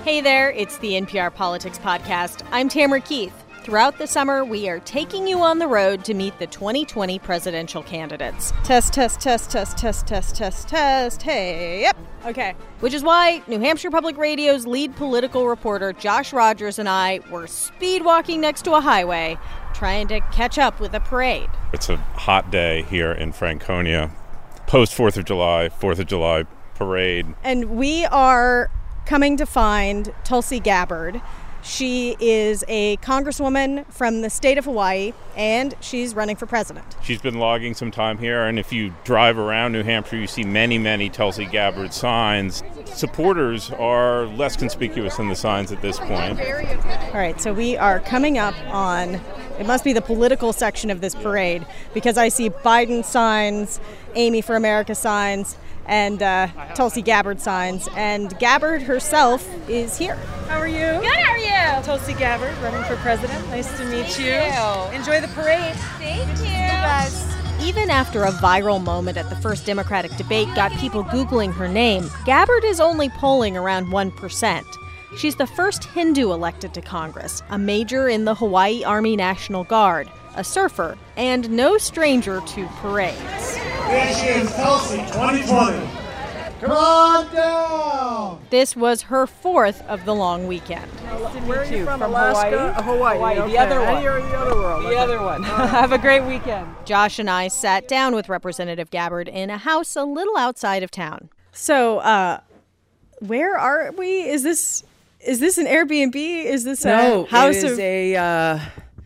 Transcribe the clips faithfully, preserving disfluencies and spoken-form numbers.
Hey there, it's the N P R Politics Podcast. I'm Tamara Keith. Throughout the summer, we are taking you on the road to meet the twenty twenty presidential candidates. Test, test, test, test, test, test, test, test. Hey, yep. Okay. Which is why New Hampshire Public Radio's lead political reporter, Josh Rogers, and I were speed walking next to a highway, trying to catch up with a parade. It's a hot day here in Franconia, post fourth of July, fourth of July parade. And we are coming to find Tulsi Gabbard. She is a congresswoman from the state of Hawaii, and she's running for president. She's been logging some time here, and if you drive around New Hampshire, you see many, many Tulsi Gabbard signs. Supporters are less conspicuous than the signs at this point. All right, so we are coming up on, it must be the political section of this parade, because I see Biden signs, Amy for America signs, and uh, Tulsi Gabbard signs, and Gabbard herself is here. How are you? Good, how are you? Tulsi Gabbard, running for president. Nice to meet Thank you. you. Enjoy the parade. Thank Good you. to see you guys. Even after a viral moment at the first Democratic debate got people Googling her name, Gabbard is only polling around one percent. She's the first Hindu elected to Congress, a major in the Hawaii Army National Guard, a surfer, and no stranger to parades. Here she is, Tulsi, twenty twenty. Come on down! This was her fourth of the long weekend. Where are you from? From Alaska? Hawaii? Hawaii, Hawaii, okay. the other one. You're in the other world. The okay. other one. Have a great weekend. Josh and I sat down with Representative Gabbard in a house a little outside of town. So, uh, where are we? Is this is this an Airbnb? Is this a No, house it is of? a uh,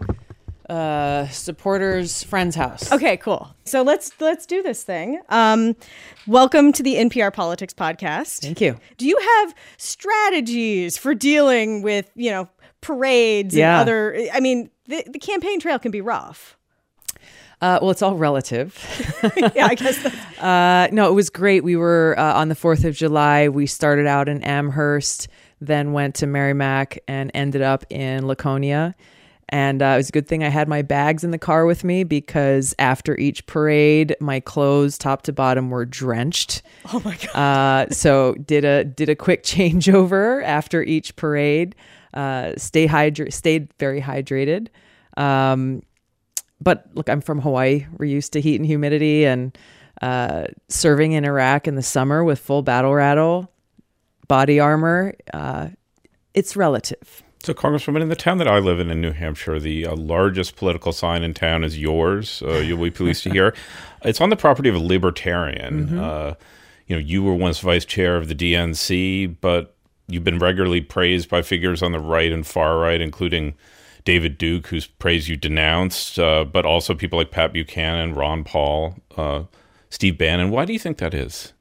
uh, supporter's friend's house. Okay, cool. So let's let's do this thing. Um, welcome to the N P R Politics Podcast. Thank you. Do you have strategies for dealing with, you know, parades Yeah. and other? I mean, the, the campaign trail can be rough. Uh, well, it's all relative. Yeah, I guess that's... uh, no, it was great. We were uh, on the fourth of July. We started out in Amherst, then went to Merrimack and ended up in Laconia. And uh, it was a good thing I had my bags in the car with me, because after each parade, my clothes, top to bottom, were drenched. Oh my God. Uh, so did a did a quick changeover after each parade. Uh, stay hydra- stayed very hydrated. Um, but look, I'm from Hawaii. We're used to heat and humidity, and uh, serving in Iraq in the summer with full battle rattle, body armor. Uh, it's relative. So, Congresswoman, in the town that I live in in New Hampshire, the uh, largest political sign in town is yours. Uh, you'll be pleased to hear. It's on the property of a libertarian. Mm-hmm. Uh, you know, you were once vice chair of the D N C, but you've been regularly praised by figures on the right and far right, including David Duke, whose praise you denounced, uh, but also people like Pat Buchanan, Ron Paul, uh, Steve Bannon. Why do you think that is?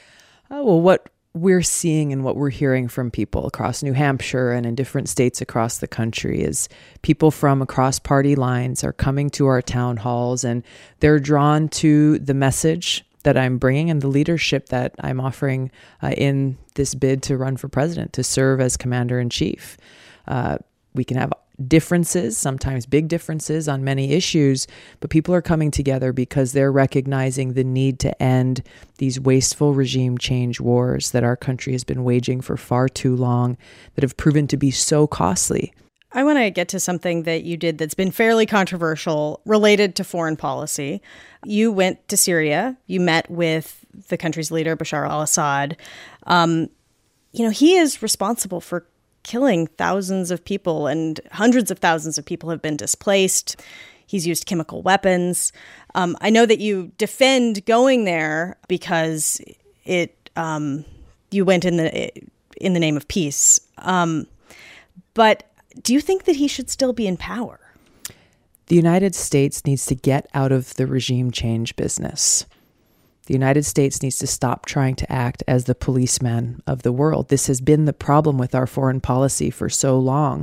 Oh, well, what we're seeing and what we're hearing from people across New Hampshire and in different states across the country is people from across party lines are coming to our town halls, and they're drawn to the message that I'm bringing and the leadership that I'm offering uh, in this bid to run for president, to serve as commander-in-chief. Uh, we can have differences, sometimes big differences on many issues, but people are coming together because they're recognizing the need to end these wasteful regime change wars that our country has been waging for far too long, that have proven to be so costly. I want to get to something that you did that's been fairly controversial related to foreign policy. You went to Syria. You met with the country's leader, Bashar al-Assad. Um, you know, he is responsible for killing thousands of people, and hundreds of thousands of people have been displaced. He's used chemical weapons. Um, I know that you defend going there because it um, you went in the in the name of peace. Um, but do you think that he should still be in power? The United States needs to get out of the regime change business. The United States needs to stop trying to act as the policeman of the world. This has been the problem with our foreign policy for so long.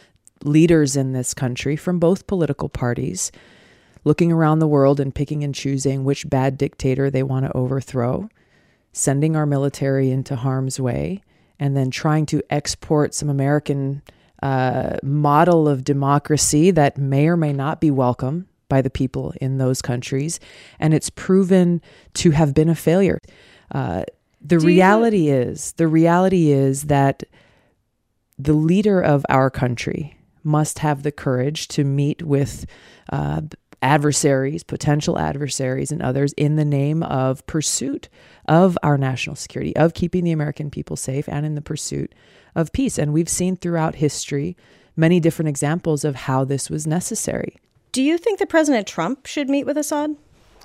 Leaders in this country from both political parties looking around the world and picking and choosing which bad dictator they want to overthrow, sending our military into harm's way, and then trying to export some American uh, model of democracy that may or may not be welcome by the people in those countries. And it's proven to have been a failure. Uh, the Do reality you- is, the reality is that the leader of our country must have the courage to meet with uh, adversaries, potential adversaries and others in the name of pursuit of our national security, of keeping the American people safe, and in the pursuit of peace. And we've seen throughout history many different examples of how this was necessary. Do you think that President Trump should meet with Assad?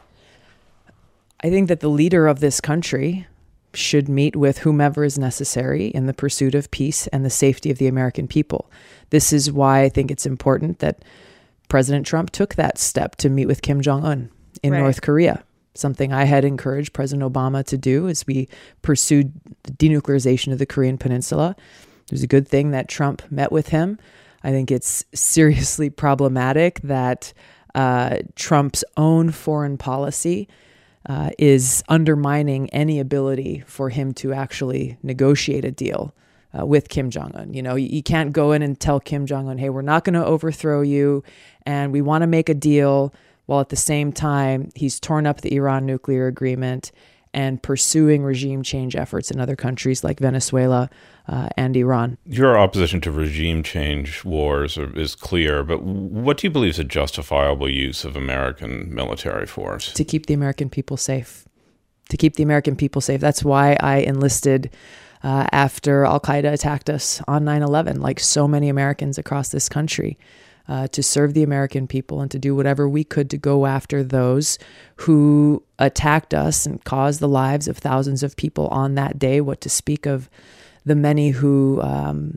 I think that the leader of this country should meet with whomever is necessary in the pursuit of peace and the safety of the American people. This is why I think it's important that President Trump took that step to meet with Kim Jong-un in Right. North Korea, something I had encouraged President Obama to do as we pursued the denuclearization of the Korean Peninsula. It was a good thing that Trump met with him. I think it's seriously problematic that uh, Trump's own foreign policy uh, is undermining any ability for him to actually negotiate a deal uh, with Kim Jong-un. You know, you, you can't go in and tell Kim Jong-un, hey, we're not going to overthrow you and we want to make a deal, while at the same time he's torn up the Iran nuclear agreement and pursuing regime change efforts in other countries like Venezuela uh, and Iran. Your opposition to regime change wars are, is clear, but what do you believe is a justifiable use of American military force? To keep the American people safe. To keep the American people safe. That's why I enlisted uh, after Al-Qaeda attacked us on nine eleven, like so many Americans across this country. Uh, to serve the American people and to do whatever we could to go after those who attacked us and caused the lives of thousands of people on that day, what to speak of the many who um,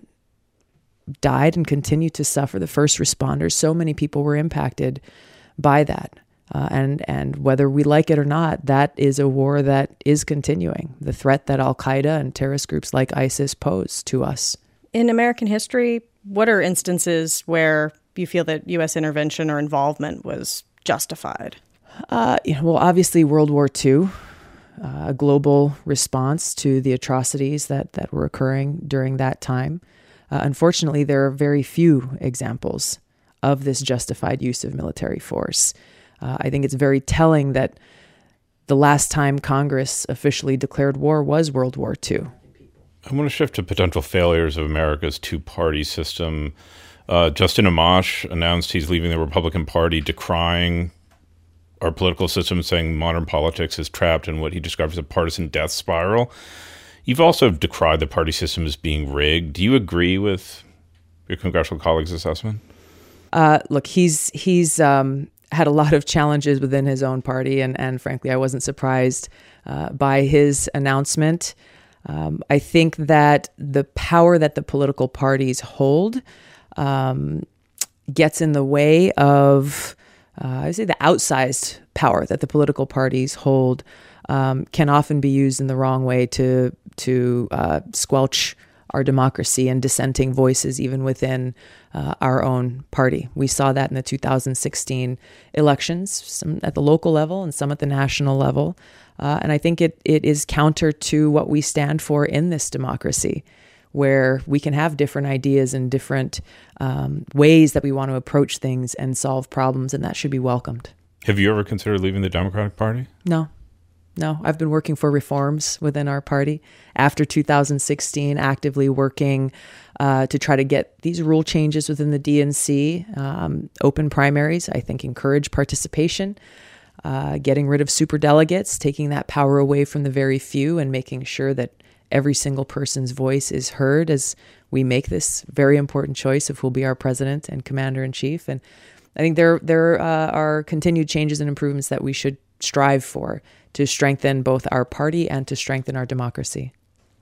died and continue to suffer, the first responders. So many people were impacted by that. Uh, and, and whether we like it or not, that is a war that is continuing. The threat that Al-Qaeda and terrorist groups like ISIS pose to us. In American history, what are instances where you feel that U S intervention or involvement was justified? Uh, you know, well, obviously World War Two, uh, a global response to the atrocities that, that were occurring during that time. Uh, unfortunately, there are very few examples of this justified use of military force. Uh, I think it's very telling that the last time Congress officially declared war was World War Two. I want to shift to potential failures of America's two-party system. Uh, Justin Amash announced he's leaving the Republican Party, decrying our political system, saying modern politics is trapped in what he describes as a partisan death spiral. You've also decried the party system as being rigged. Do you agree with your congressional colleague's assessment? Uh, look, he's he's um, had a lot of challenges within his own party, and, and frankly, I wasn't surprised uh, by his announcement. Um, I think that the power that the political parties hold Um, gets in the way of, uh, I say, the outsized power that the political parties hold um, can often be used in the wrong way to to uh, squelch our democracy and dissenting voices, even within uh, our own party. We saw that in the two thousand sixteen elections, some at the local level and some at the national level. Uh, and I think it it is counter to what we stand for in this democracy, where we can have different ideas and different um, ways that we want to approach things and solve problems, and that should be welcomed. Have you ever considered leaving the Democratic Party? No, no. I've been working for reforms within our party after two thousand sixteen, actively working uh, to try to get these rule changes within the D N C, um, open primaries, I think encourage participation, uh, getting rid of superdelegates, taking that power away from the very few and making sure that every single person's voice is heard as we make this very important choice of who will be our president and commander-in-chief. And I think there there uh, are continued changes and improvements that we should strive for to strengthen both our party and to strengthen our democracy.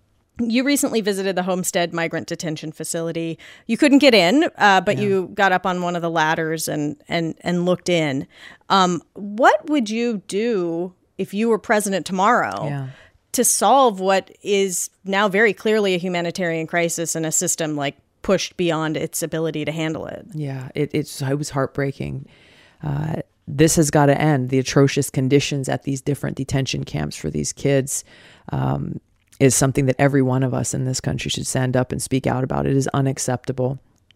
You recently visited the Homestead Migrant Detention Facility. You couldn't get in, uh, but yeah. you got up on one of the ladders and and and looked in. Um, what would you do if you were president tomorrow? Yeah. To solve what is now very clearly a humanitarian crisis and a system like pushed beyond its ability to handle it? Yeah, it, it's, it was heartbreaking. Uh, this has got to end. The atrocious conditions at these different detention camps for these kids um, is something that every one of us in this country should stand up and speak out about. It is unacceptable.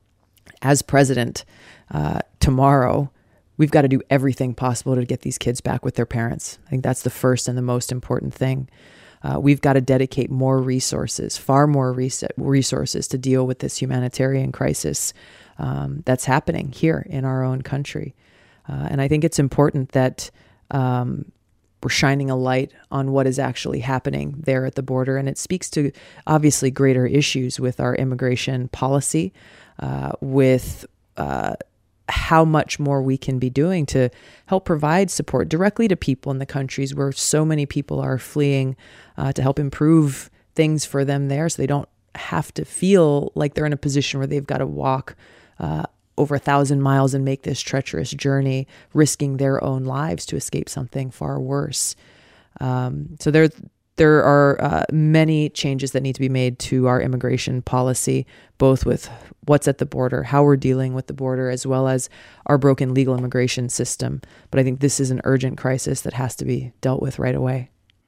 As president, uh, tomorrow, we've got to do everything possible to get these kids back with their parents. I think that's the first and the most important thing. Uh, we've got to dedicate more resources, far more res- resources to deal with this humanitarian crisis um, that's happening here in our own country. Uh, and I think it's important that um, we're shining a light on what is actually happening there at the border. And it speaks to obviously greater issues with our immigration policy, uh, with uh, how much more we can be doing to help provide support directly to people in the countries where so many people are fleeing, uh, to help improve things for them there so they don't have to feel like they're in a position where they've got to walk uh, over a thousand miles and make this treacherous journey, risking their own lives to escape something far worse. Um, so there, there are uh, many changes that need to be made to our immigration policy, both with what's at the border, how we're dealing with the border, as well as our broken legal immigration system. But I think this is an urgent crisis that has to be dealt with right away.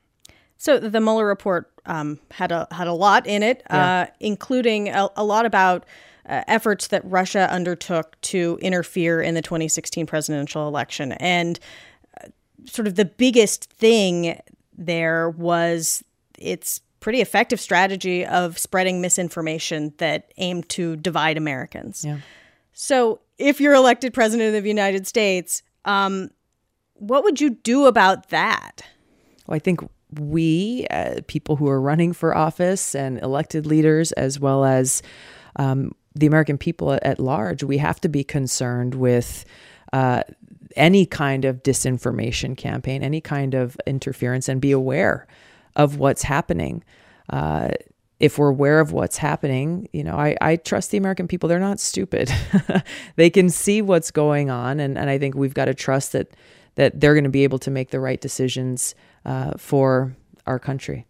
So the Mueller report um, had a had a lot in it, yeah. uh, including a, a lot about uh, efforts that Russia undertook to interfere in the twenty sixteen presidential election. And uh, sort of the biggest thing there was its pretty effective strategy of spreading misinformation that aimed to divide Americans. Yeah. So if you're elected president of the United States, um, what would you do about that? Well, I think we, uh, people who are running for office and elected leaders, as well as um, the American people at, at large, we have to be concerned with uh, any kind of disinformation campaign, any kind of interference, and be aware of what's happening. Uh, if we're aware of what's happening, you know, I, I trust the American people. They're not stupid. They can see what's going on. And, and I think we've got to trust that that they're going to be able to make the right decisions uh, for our country.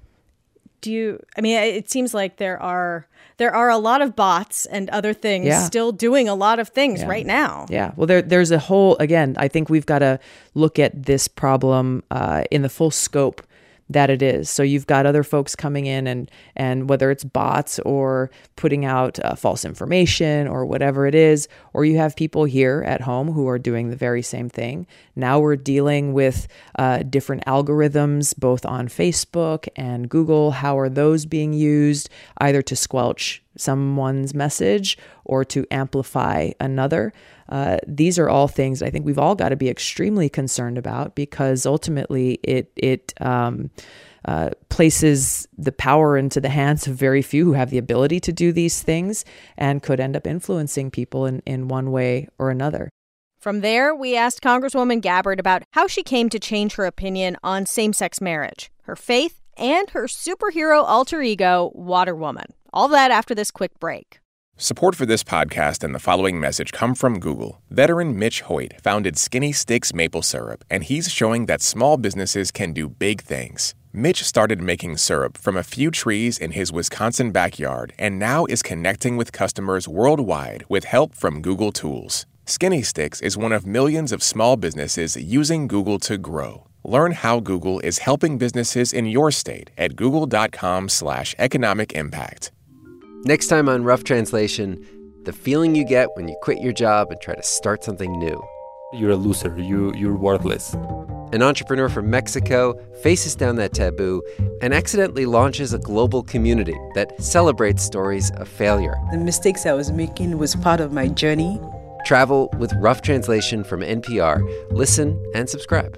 Do you, I mean, it seems like there are there are a lot of bots and other things yeah. still doing a lot of things yeah. right now. Yeah. Well, there there's a whole, again, I think we've got to look at this problem uh, in the full scope that it is. So you've got other folks coming in and and whether it's bots or putting out uh, false information or whatever it is, or you have people here at home who are doing the very same thing. Now we're dealing with uh, different algorithms, both on Facebook and Google. How are those being used either to squelch someone's message or to amplify another? Uh, these are all things I think we've all got to be extremely concerned about, because ultimately it it um, uh, places the power into the hands of very few who have the ability to do these things and could end up influencing people in, in one way or another. From there, we asked Congresswoman Gabbard about how she came to change her opinion on same-sex marriage, her faith, and her superhero alter ego, Water Woman. All that after this quick break. Support for this podcast and the following message come from Google. Veteran Mitch Hoyt founded Skinny Sticks Maple Syrup, and he's showing that small businesses can do big things. Mitch started making syrup from a few trees in his Wisconsin backyard and now is connecting with customers worldwide with help from Google Tools. Skinny Sticks is one of millions of small businesses using Google to grow. Learn how Google is helping businesses in your state at google.com slash economic impact. Next time on Rough Translation, the feeling you get when you quit your job and try to start something new. You're a loser. You, you're worthless. An entrepreneur from Mexico faces down that taboo and accidentally launches a global community that celebrates stories of failure. The mistakes I was making was part of my journey. Travel with Rough Translation from N P R. Listen and subscribe.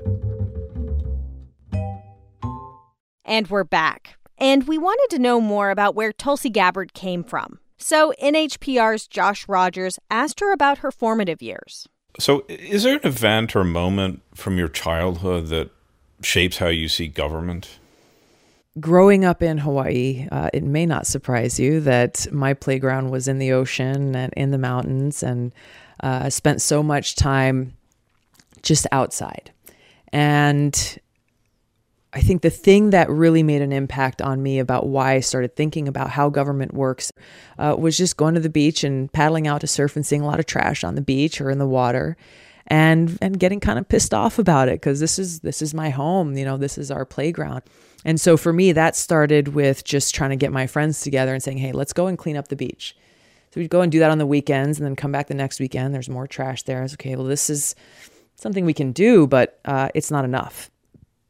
And we're back. And we wanted to know more about where Tulsi Gabbard came from. So N H P R's Josh Rogers asked her about her formative years. So is there an event or moment from your childhood that shapes how you see government? Growing up in Hawaii, uh, it may not surprise you that my playground was in the ocean and in the mountains, and uh, I spent so much time just outside. And I think the thing that really made an impact on me about why I started thinking about how government works uh, was just going to the beach and paddling out to surf and seeing a lot of trash on the beach or in the water, and and getting kind of pissed off about it, because this is this is my home, you know, this is our playground. And so for me, that started with just trying to get my friends together and saying, hey, let's go and clean up the beach. So we'd go and do that on the weekends and then come back the next weekend. There's more trash there. I was okay, well, this is something we can do, but uh, it's not enough.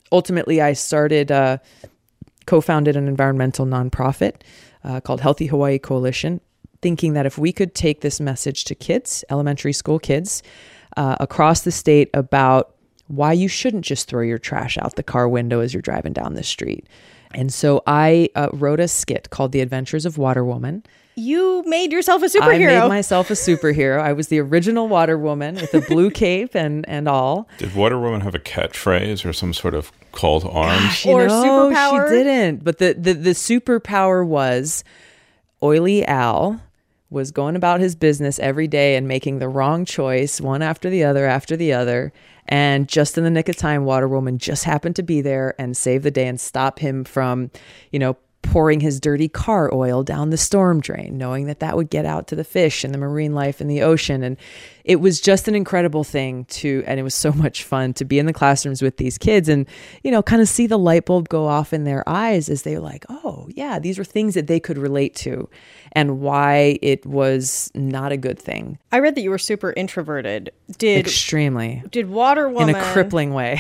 ultimately, I started, uh, co-founded an environmental nonprofit uh, called Healthy Hawaii Coalition, thinking that if we could take this message to kids, elementary school kids, uh, across the state about why you shouldn't just throw your trash out the car window as you're driving down the street. And so I uh, wrote a skit called The Adventures of Water Woman. You made yourself a superhero. I made myself a superhero. I was the original Water Woman with a blue cape and, and all. Did Water Woman have a catchphrase or some sort of call to arms? Gosh, you or know, superpower? She didn't. But the, the, the superpower was Oily Al was going about his business every day and making the wrong choice, one after the other after the other. And just in the nick of time, Water Woman just happened to be there and save the day and stop him from, you know, pouring his dirty car oil down the storm drain, knowing that that would get out to the fish and the marine life in the ocean. And it was just an incredible thing to, and it was so much fun to be in the classrooms with these kids and, you know, kind of see the light bulb go off in their eyes as they were like, oh yeah, these were things that they could relate to and why it was not a good thing. I read that you were super introverted. Did Extremely. Did Water Woman... In a crippling way.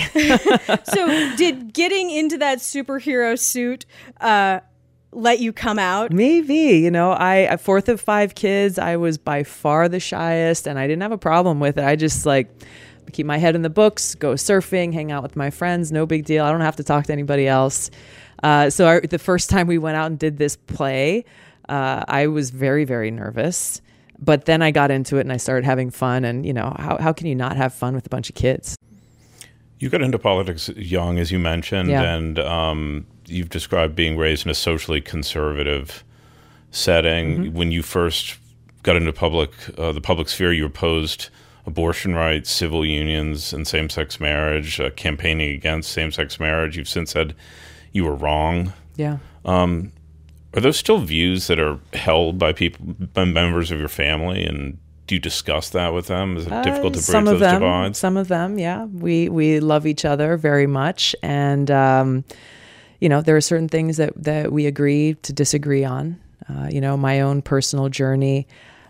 So did getting into that superhero suit uh, let you come out? Maybe, you know, I, fourth of five kids, I was by far the shyest and I didn't have a problem with it. I just like keep my head in the books, go surfing, hang out with my friends. No big deal. I don't have to talk to anybody else. Uh, so I, the first time we went out and did this play, uh, I was very, very nervous. But then I got into it and I started having fun. And, you know, how, how can you not have fun with a bunch of kids? You got into politics young, as you mentioned, Yeah. and um, you've described being raised in a socially conservative setting. Mm-hmm. When you first got into public, uh, the public sphere, you opposed abortion rights, civil unions, and same-sex marriage, uh, campaigning against same-sex marriage. You've since said you were wrong. Yeah. Um, are those still views that are held by people, by members of your family, and do you discuss that with them? Is it Uh, difficult to bridge some of those them, divides? Some of them, yeah. We we love each other very much, and um, you know, there are certain things that that we agree to disagree on. Uh, you know, my own personal journey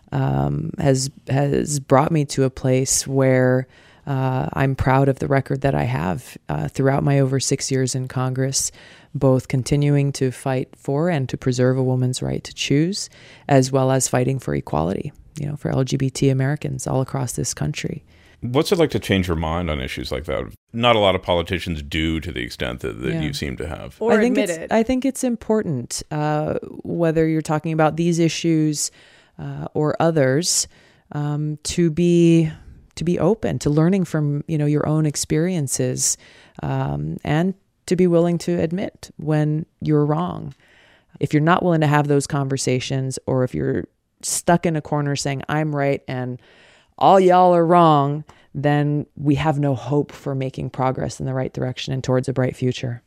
um, has has brought me to a place where uh, I'm proud of the record that I have uh, throughout my over six years in Congress, both continuing to fight for and to preserve a woman's right to choose, as well as fighting for equality, you know, for L G B T Americans all across this country. What's it like to change your mind on issues like that? Not a lot of politicians do to the extent that, that Yeah. you seem to have. Or I think admit it's, it. I think it's important, uh, whether you're talking about these issues uh, or others, um, to be to be open to learning from, you know, your own experiences, um, and to be willing to admit when you're wrong. If you're not willing to have those conversations, or if you're stuck in a corner saying I'm right and all y'all are wrong, then we have no hope for making progress in the right direction and towards a bright future.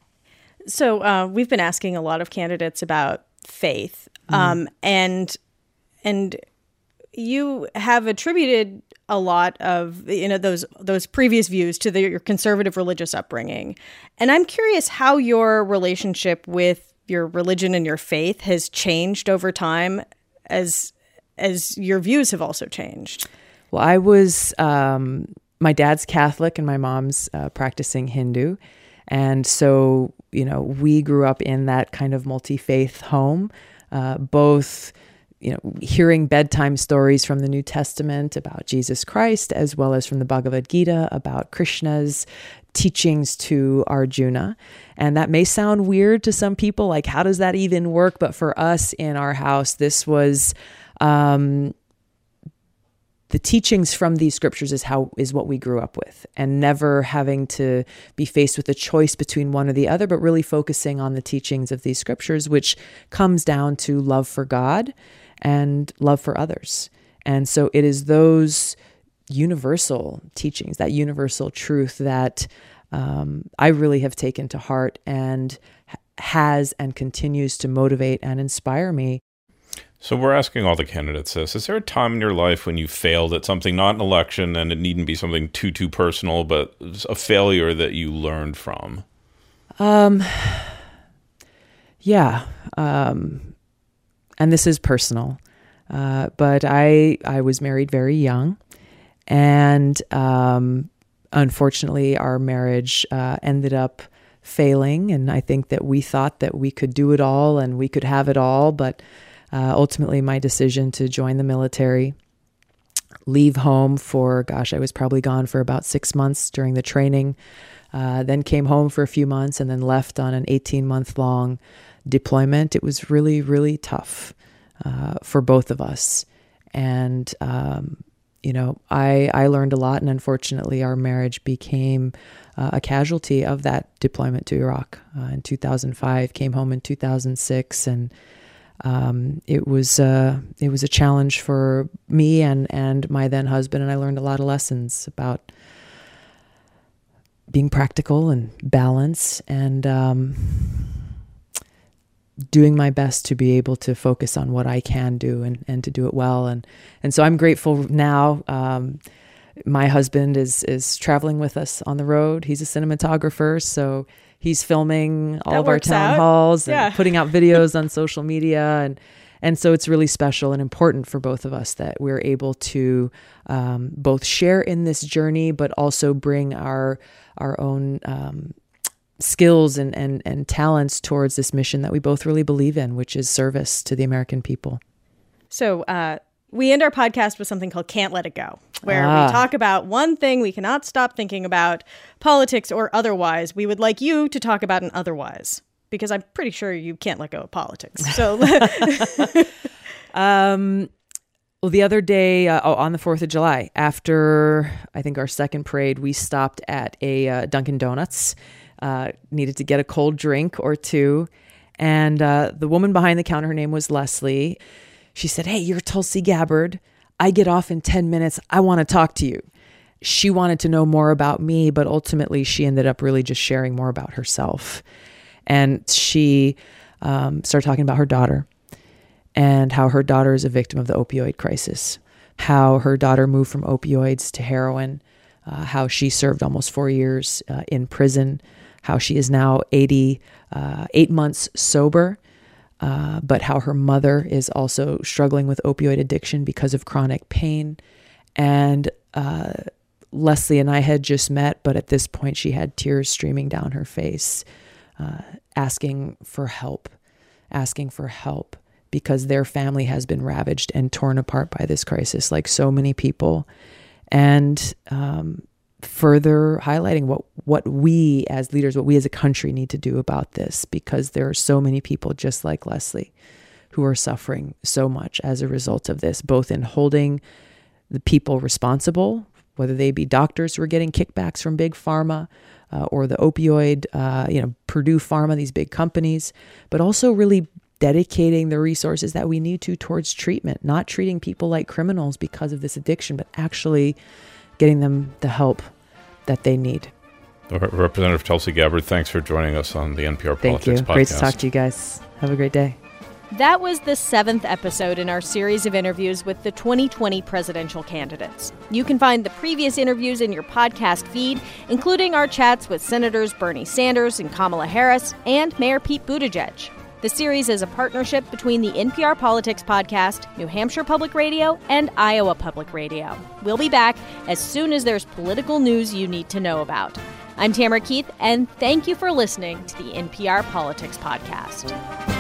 So uh, we've been asking a lot of candidates about faith, um, and and you have attributed a lot of, you know, those those previous views to the, your conservative religious upbringing, and I'm curious how your relationship with your religion and your faith has changed over time as as your views have also changed. Well, I was, um, my dad's Catholic and my mom's uh, practicing Hindu. And so, you know, we grew up in that kind of multi-faith home, uh, both, you know, hearing bedtime stories from the New Testament about Jesus Christ, as well as from the Bhagavad Gita about Krishna's teachings to Arjuna. And that may sound weird to some people, like, how does that even work? But for us in our house, this was, um, the teachings from these scriptures is how is what we grew up with, and never having to be faced with a choice between one or the other, but really focusing on the teachings of these scriptures, which comes down to love for God and love for others. And so it is those universal teachings, that universal truth that um, I really have taken to heart and has and continues to motivate and inspire me. So we're asking all the candidates this. Is there a time in your life when you failed at something, not an election, and it needn't be something too, too personal, but a failure that you learned from? Um, yeah. Um, and this is personal. Uh, but I, I was married very young, and um, unfortunately our marriage uh, ended up failing. And I think that we thought that we could do it all and we could have it all. But uh, ultimately, my decision to join the military, leave home for, gosh, I was probably gone for about six months during the training, uh, then came home for a few months and then left on an eighteen-month long deployment. It was really, really tough uh, for both of us. And, um, you know, I, I learned a lot, and unfortunately our marriage became uh, a casualty of that deployment to Iraq uh, in two thousand five, came home in two thousand six, and um, it was uh, it was a challenge for me and, and my then husband, and I learned a lot of lessons about being practical and balance, and um, doing my best to be able to focus on what I can do and, and to do it well. And, and so I'm grateful now. Um, my husband is, is traveling with us on the road. He's a cinematographer, so he's filming all That of our works town out. halls and Yeah. putting out videos on social media. And, and so it's really special and important for both of us that we're able to um, both share in this journey, but also bring our, our own, um, skills and, and, and talents towards this mission that we both really believe in, which is service to the American people. So uh, we end our podcast with something called Can't Let It Go, where Ah. we talk about one thing we cannot stop thinking about, politics or otherwise. We would like you to talk about an otherwise, because I'm pretty sure you can't let go of politics. So um, well, the other day, uh, oh, on the fourth of July, after I think our second parade, we stopped at a uh, Dunkin' Donuts. Uh, needed to get a cold drink or two. And uh, the woman behind the counter, her name was Leslie. She said, "Hey, you're Tulsi Gabbard. I get off in ten minutes. I want to talk to you." She wanted to know more about me, but ultimately she ended up really just sharing more about herself. And she um, started talking about her daughter and how her daughter is a victim of the opioid crisis, how her daughter moved from opioids to heroin, uh, how she served almost four years uh, in prison, how she is now eighty, uh, eight months sober, uh, but how her mother is also struggling with opioid addiction because of chronic pain. And uh, Leslie and I had just met, but at this point she had tears streaming down her face, uh, asking for help, asking for help because their family has been ravaged and torn apart by this crisis, like so many people. And um, further highlighting what, what we as leaders, what we as a country need to do about this, because there are so many people just like Leslie who are suffering so much as a result of this, both in holding the people responsible, whether they be doctors who are getting kickbacks from big pharma uh, or the opioid, uh, you know, Purdue Pharma, these big companies, but also really dedicating the resources that we need to towards treatment, not treating people like criminals because of this addiction, but actually getting them the help that they need. Representative Tulsi Gabbard, thanks for joining us on the N P R Thank Politics you. Podcast. Great to talk to you guys. Have a great day. that was the seventh episode in our series of interviews with the twenty twenty presidential candidates. You can find the previous interviews in your podcast feed, including our chats with Senators Bernie Sanders and Kamala Harris and Mayor Pete Buttigieg. The series is a partnership between the N P R Politics Podcast, New Hampshire Public Radio, and Iowa Public Radio. We'll be back as soon as there's political news you need to know about. I'm Tamara Keith, and thank you for listening to the N P R Politics Podcast.